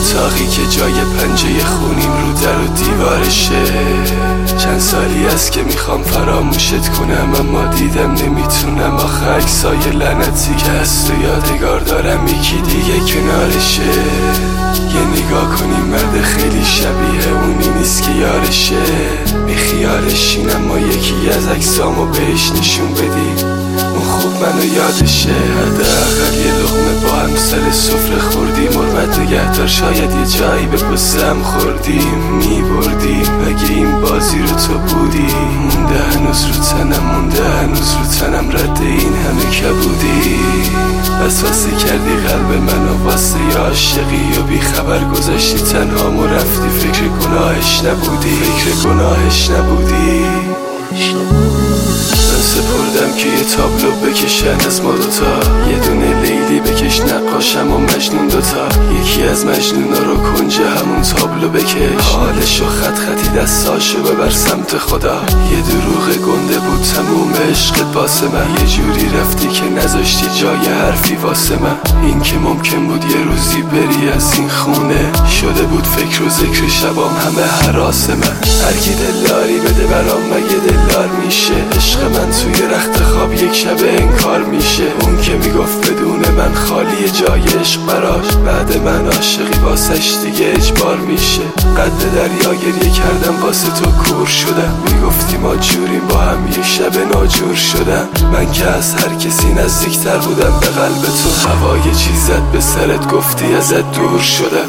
اتاقی که جای پنجه خونیم رو در و دیوارشه. چند سالی است که میخوام فراموشت کنم، اما دیدم نمیتونم. آخه عکسای لعنتی که هست و یادگار دارم، یکی دیگه کنارشه. یه نگاه کنیم مرد خیلی شبیه اونی نیست که یارشه. بیخیالشین اما یکی از عکسامو بهش نشون بدی، اون خوب منو یادشه. حداقل یه لقمه با هم سر سفره خوردیم. حرمت نگهدار شاید یه جایی به پسم خوردیم. میبردیم اگه این بازی رو تو بودی. مونده هنوز رو تنم، مونده هنوز رو تنم رد این همه کبودی. وسوسه کردی قلب منو واسه یه عاشقی و بی خبر گذاشتی تنهام و رفتی. فکر گناهش نبودی، فکر گناهش نبودی. من سپردم که یه تابلو بکشن از ما دوتا، یه دونه لیلی بکش نقاشم و مجنون دوتا. یکی از مجنونا رو کنج همون تابلو بکش، حالشو خط خطی دستاشو ببر سمت خدا. یه دروغ گنده بود تموم عشقت واسه من، یه جوری رفتی که نذاشتی جای حرفی واسه من. این که ممکن بود یه روزی بری از این خونه، شده بود فکر و ذکر شبام همه هراس من. هرکی دلداری بده برام مگه دلدار میشه؟ عشق من توی رخت خواب یک شب انکار میشه. اون که میگفت بدون من خالی جای عشق براش، بعد من عاشقی واسش دیگه اجبار میشه. قد دریا گریه کردم واسه تو کور شدم، میگفتی ما جوریم با هم یک شب ناجور شدم. من که از هر کسی نزدیکتر بودم به قلب تو، هوای چیزت به سرت گفتی ازت دور شدم.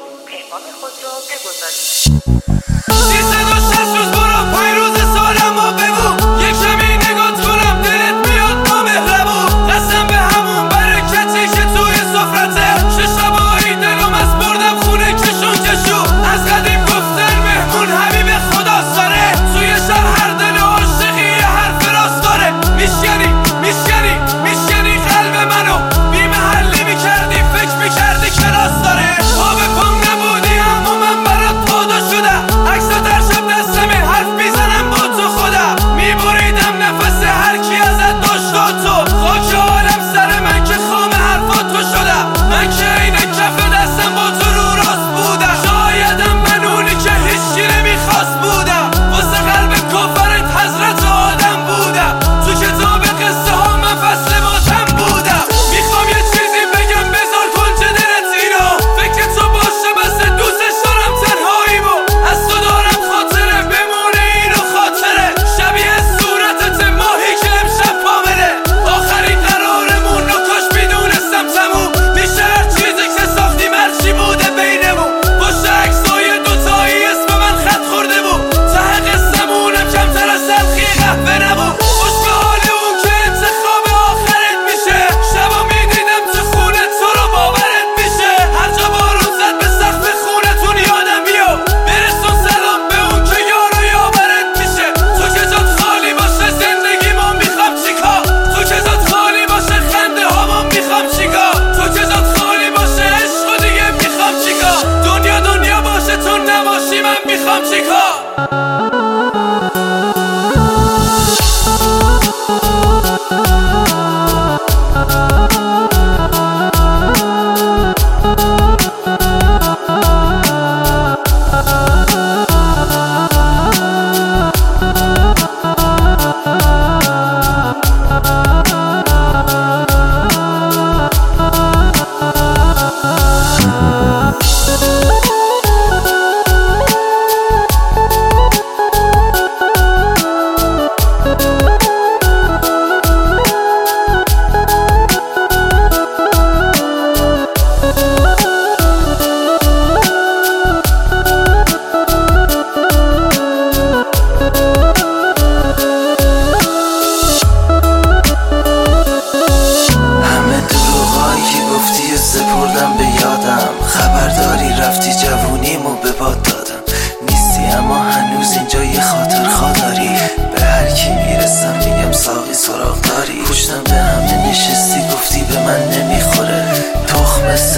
سپردم به یادم، خبرداری رفتی جوونیمو به باد دادم. نیستی اما هنوز اینجا یه خاطر خاداری، به هر کی میرسم میگم ساقی سراغ داری. پشتم به همه نشستی گفتی به من نمیخوره، تخم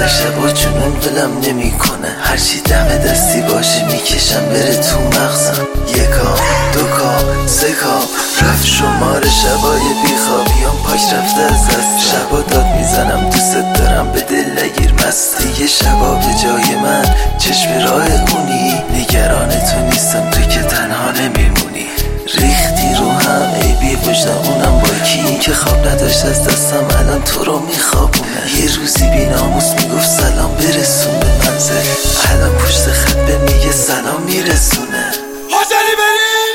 اکثر شبا جنون ولم نمیکنه، هرچی دم دستی باشه میکشم بره تو مغزم. یکا دوکا سکا رفت شمار شبای بیخوابیام پاک رفته از دست. شبا داد میزنم دوست دارم به دل نگیر مستی. شبا به جای من چشم راه اونی، نگران تو نیستم تو که تنها نمیمونی. ریختی رو هم ای بی وجدان اونم با کی، این که خواب نداشت از دستم الان تو رو میخوابونه. یه روزی بی ناموس میگفت سلام برسون به منزل، الان پشت خط به میگه سلام میرسونه. حاضری بریم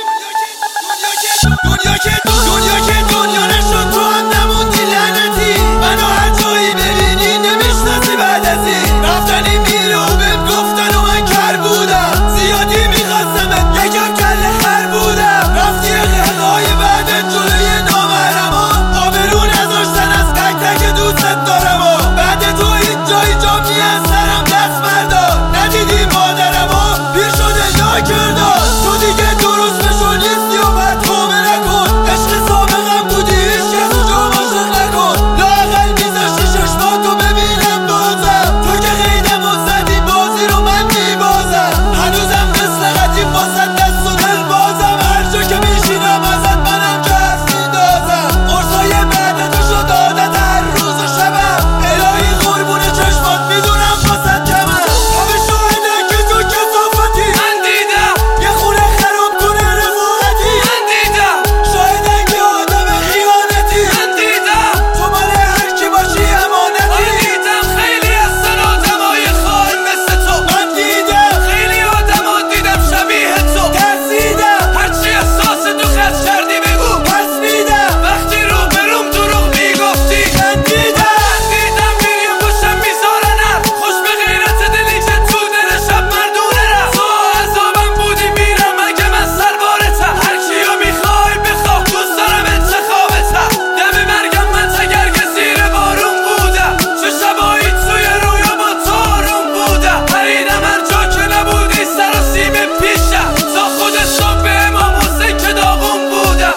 دنیا که دنیا نشد تو هم نموندی لعنتی. منو هر جایی ببینی نمیشناسی بعد از این رفتنی میره و بهم گفتن و من کر بودم. زیادی میخواستمت یکم کله خر بودم. رفتی اقلهای بعدت جلوی نامحرمان، آبرو نذاشتن از تک تک دوستت دارم و بعد تو اینجا میان سرم دست بردار. ندیدی مادرم و پیر شده ناکردار. تو دیگه درست بشو نیستی و بعد توبه نکن. عشق سابقم بودی هیچ کس و جام عاشق نکن. لااقل میذاشتی چشماتو ببینم بازم. تو که غیدم و زدی بازی رو من میبازم. هنوزم مثل قدیم واسه دست و دل بازم. هر جا که میشینم ازت منم که از میندازم. قرصای بعدتو شد عادت هر روز و شبم. الهی قربون چشمات میدونم واسه کمم. همه شاهدن که تو کثافتی من دیدم. یه خونه خراب کنه رفاقتی من دیدم. شاهدن که آدم خیانتی من دیدم. تو مال هر کی باشی امانتی من دیدم. خیلی هستن آدمای خائن مثل تو من دیدم. خیلی آدما دیدم شبیه تو ترسیدم. هرچی احساس تو خط کردی بگو پس میدم. وقتی رو بروم دروغ میگفتی من دیدم میری و پشتم میذارنم. خوش به غیرت دلی که تو دل شب مردونه رفت. تو عذابم بودی میرم اگه من سربارتم. هر کیو میخوای بخواه دوست دارم انتخابتم. دم مرگم من تگر که زیر بارون بودم. چه شبایی توی رویا با تو آروم بودم. پریدم هر جا که نبودی سر و سیم پیشم. تا خود صبح به امام حسین که داغون بودم.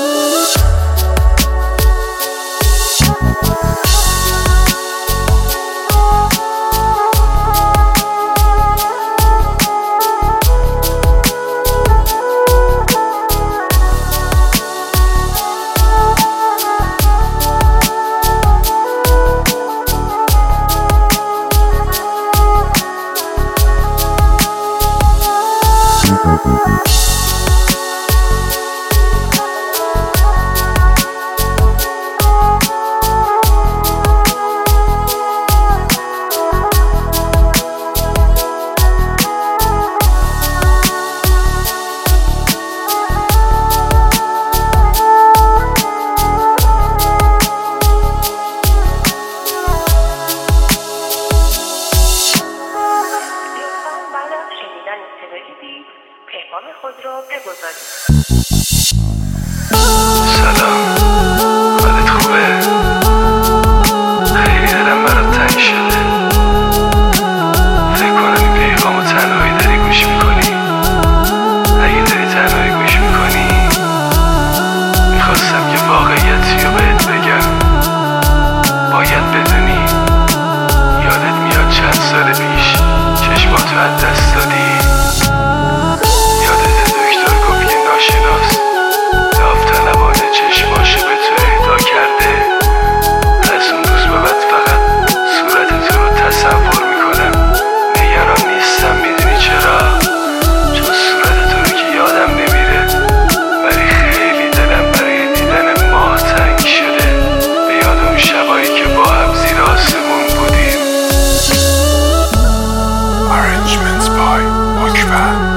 بعد از شنیدن صدای بیت پیغام خود را بگذارید. سلام، حالت خوبه؟ خیلی دلم برات تنگ شده. فکر کنم این پیغامو تنهایی داری گوش میکنی. اگه داری تنهایی گوش میکنی میخواستم یه واقعیتی رو بهت بگم. باید بدونی یادت میاد چند سال پیش چشماتو از دست دادی. یادت دکتر گفت یه ناشناس داوطلبانه چشماشو به تو اهدا کرده. از اون روز به بعد فقط صورتت رو تصور میکنم. نگران نیستم، میدونی چرا؟ چون صورتت رو که یادم نمیره، ولی خیلی دلم برای دیدن ماه تنگ شده. به یاد اون شبایی که با هم زیر آسمون بودیم. Arrangements by Akbar.